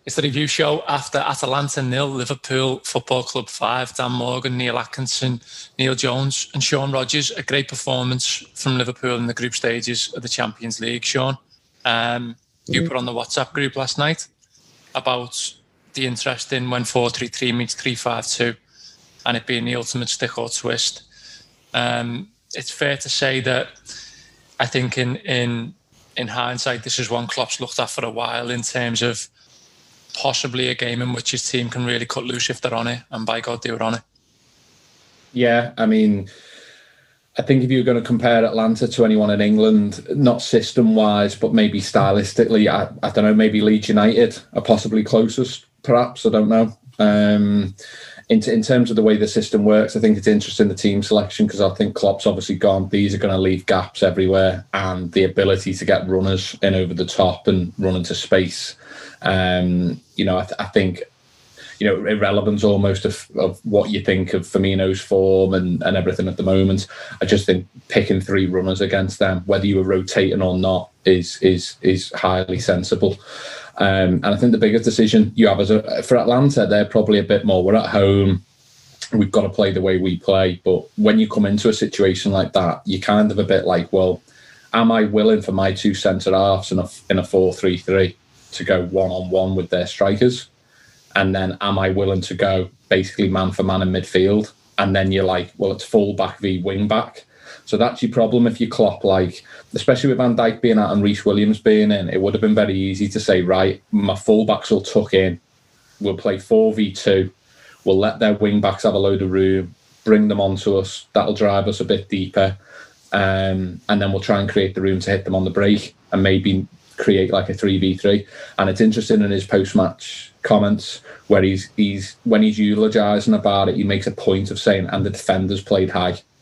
It's the review show after Atalanta 0, Liverpool Football Club 5. Dan Morgan, Neil Atkinson, Neil Jones and Sean Rogers. A great performance from Liverpool in the group stages of the Champions League, Sean. You put on the WhatsApp group last night about the interest in when 4-3-3 meets 3-5-2 and it being the ultimate stick or twist. It's fair to say that I think in hindsight, this is one Klopp's looked at for a while in terms of possibly a game in which his team can really cut loose if they're on it, and by God, they were on it. Yeah, I mean, I think if you're going to compare Atlanta to anyone in England, not system-wise, but maybe stylistically, I don't know, maybe Leeds United are possibly closest, perhaps, I don't know. In terms of the way the system works, I think it's interesting, the team selection, because I think Klopp's obviously gone, these are going to leave gaps everywhere, and the ability to get runners in over the top and run into space. I think, irrelevance almost of what you think of Firmino's form and everything at the moment. I just think picking 3 runners against them, whether you were rotating or not, is highly sensible. And I think the biggest decision you have for Atlanta, they're probably a bit more, we're at home, we've got to play the way we play. But when you come into a situation like that, you're kind of a bit like, well, am I willing for my 2 centre-halves in a 4-3-3 to go one-on-one with their strikers? And then am I willing to go basically man for man in midfield? And then you're like, well, it's full-back v wing-back. So that's your problem if you Klopp, like, especially with Van Dijk being out and Reece Williams being in, it would have been very easy to say, right, my full-backs will tuck in, we'll play 4v2, we'll let their wing-backs have a load of room, bring them onto us, that'll drive us a bit deeper, and then we'll try and create the room to hit them on the break and maybe create like a 3v3. And it's interesting in his post-match comments where he's when he's eulogising about it, he makes a point of saying, and the defenders played high.